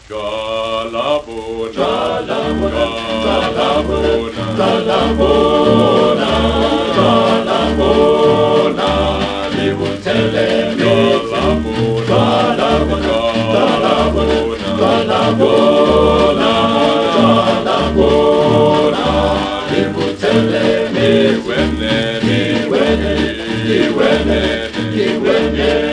Galabona, Galabona, Galabona, Galabona, Libutelemi, Galabona, Galabona, Galabona, Galabona, Libutelemi, Iwenene, Iwenene, Iwenene, Iwenene.